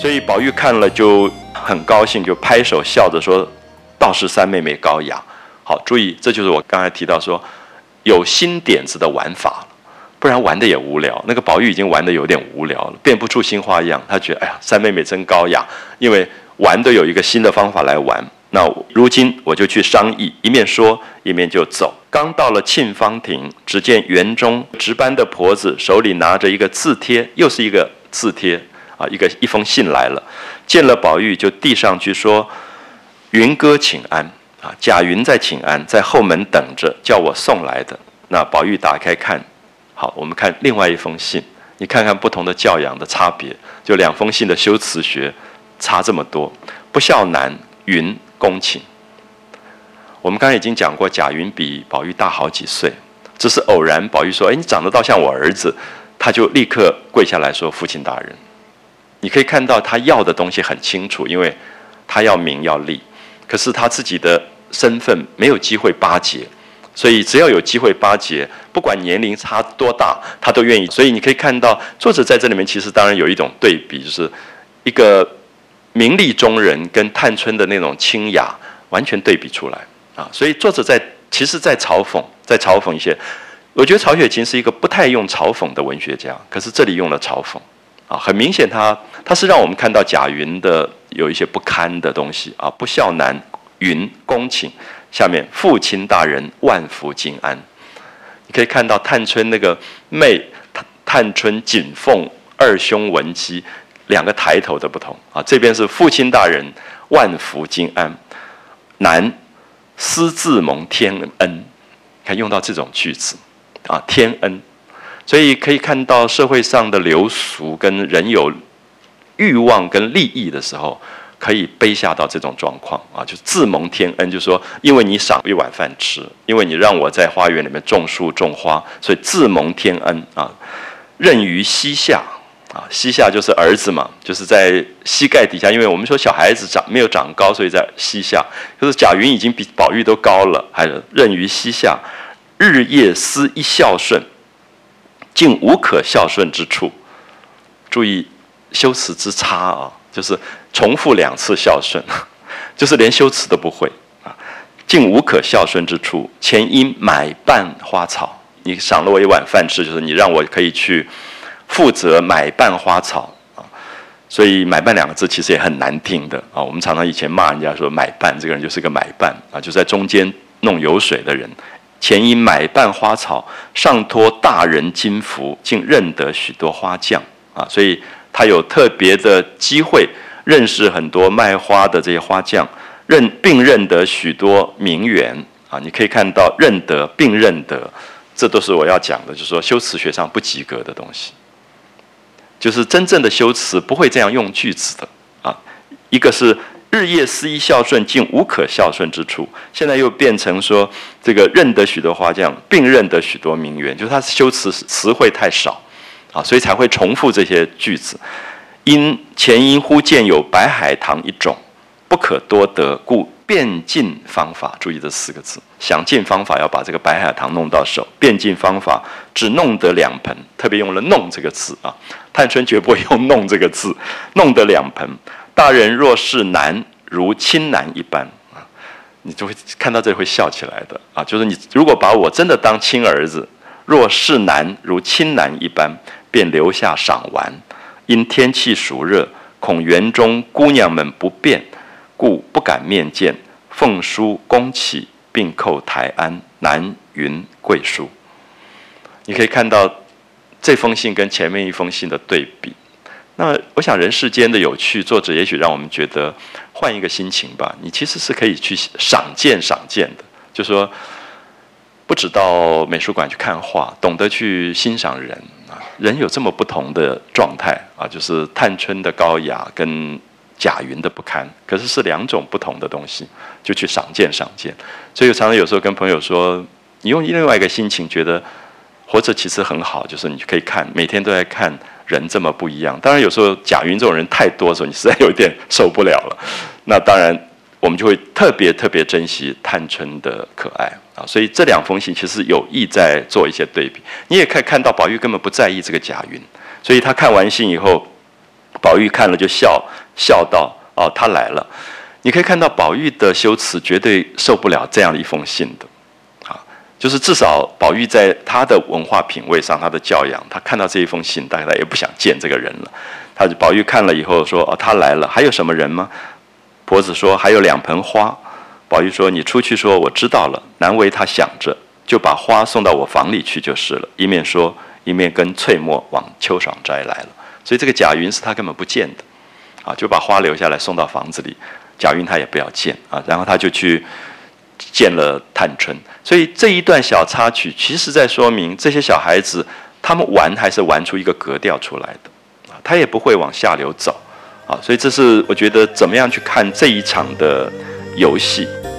所以宝玉看了就很高兴，就拍手笑着说：“倒是三妹妹高雅。”好，注意，这就是我刚才提到说有新点子的玩法了，不然玩的也无聊。那个宝玉已经玩的有点无聊了，变不出新花样。他觉得，哎呀，三妹妹真高雅，因为玩都有一个新的方法来玩。那如今我就去商议，一面说一面就走。刚到了沁芳亭，只见园中值班的婆子手里拿着一个字帖，又是一个字帖啊，一封信来了。见了宝玉就递上去说：“云哥请安啊，贾云在请安，在后门等着，叫我送来的。”那宝玉打开看，好，我们看另外一封信，你看看不同的教养的差别，就两封信的修辞学差这么多。不孝男云恭请。我们刚才已经讲过，贾云比宝玉大好几岁，只是偶然宝玉说：“哎，你长得倒像我儿子。”他就立刻跪下来说：“父亲大人。”你可以看到他要的东西很清楚，因为他要名要利，可是他自己的身份没有机会巴结，所以只要有机会巴结，不管年龄差多大，他都愿意。所以你可以看到作者在这里面其实当然有一种对比，就是一个名利中人跟探春的那种清雅完全对比出来啊。所以作者其实在嘲讽一些。我觉得曹雪芹是一个不太用嘲讽的文学家，可是这里用了嘲讽啊，很明显他是让我们看到贾云的有一些不堪的东西啊。不孝男云恭请，下面父亲大人万福金安。你可以看到探春那个妹探春锦凤二兄文姬两个抬头的不同啊。这边是父亲大人万福金安，男私自蒙天恩，看用到这种句子啊，天恩。所以可以看到社会上的流俗跟人有欲望跟利益的时候，可以卑下到这种状况啊，就自蒙天恩，就是说因为你赏一碗饭吃，因为你让我在花园里面种树种花，所以自蒙天恩啊。任于膝下啊，膝下就是儿子嘛，就是在膝盖底下，因为我们说小孩子没有长高，所以在膝下。就是贾云已经比宝玉都高了，还是任于膝下，日夜思一孝顺，竟无可孝顺之处。注意修辞之差啊，就是重复2次孝顺，就是连修辞都不会啊。竟无可孝顺之处，前因买办花草，你赏了我一碗饭吃，就是你让我可以去负责买办花草啊。所以买办2个字其实也很难听的啊。我们常常以前骂人家说买办这个人就是个买办啊，就在中间弄油水的人。前因买办花草，上托大人金福，竟认得许多花匠啊。所以他有特别的机会认识很多卖花的这些花匠，并认得许多名媛啊。你可以看到认得并认得，这都是我要讲的，就是说修辞学上不及格的东西。就是真正的修辞不会这样用句子的啊。一个是日夜思一孝顺，竟无可孝顺之处。现在又变成说这个认得许多花匠，并认得许多名媛，就是他修辞词汇太少啊，所以才会重复这些句子。前因忽见有白海棠一种，不可多得，故变尽方法。注意这4个字，想尽方法要把这个白海棠弄到手，变尽方法只弄得2盆，特别用了弄这个字啊。探春绝不会用弄这个字，弄得2盆。大人若是男，如亲男一般啊，你就会看到这里会笑起来的啊。就是你如果把我真的当亲儿子，若是男如亲男一般，便留下赏玩。因天气暑热，恐园中姑娘们不便，故不敢面见。奉书恭启，并叩台安，南云贵书。你可以看到这封信跟前面一封信的对比。那我想人世间的有趣，作者也许让我们觉得换一个心情吧，你其实是可以去赏鉴的，就说不只到美术馆去看画，懂得去欣赏人啊。人有这么不同的状态啊，就是探春的高雅跟贾云的不堪，可是是2种不同的东西，就去赏鉴。所以我常常有时候跟朋友说，你用另外一个心情，觉得活着其实很好，就是你可以看，每天都在看人这么不一样。当然有时候贾云这种人太多的时候，你实在有点受不了了。那当然我们就会特别珍惜探春的可爱啊。所以这2封信其实有意在做一些对比。你也可以看到宝玉根本不在意这个贾云，所以他看完信以后宝玉看了就笑道：“哦，他来了。”你可以看到宝玉的修辞绝对受不了这样的一封信的，啊，就是至少宝玉在他的文化品味上，他的教养，他看到这一封信，大概他也不想见这个人了。宝玉看了以后说：“哦，他来了，还有什么人吗？”婆子说：“还有2盆花。”宝玉说：“你出去说，我知道了，难为他想着，就把花送到我房里去就是了。”一面说，一面跟翠墨往秋爽斋来了。所以这个贾云是他根本不见的，啊，就把花留下来送到房子里。贾云他也不要见啊，然后他就去见了探春。所以这一段小插曲，其实在说明这些小孩子他们玩还是玩出一个格调出来的，啊，他也不会往下流走，啊，所以这是我觉得怎么样去看这一场的游戏。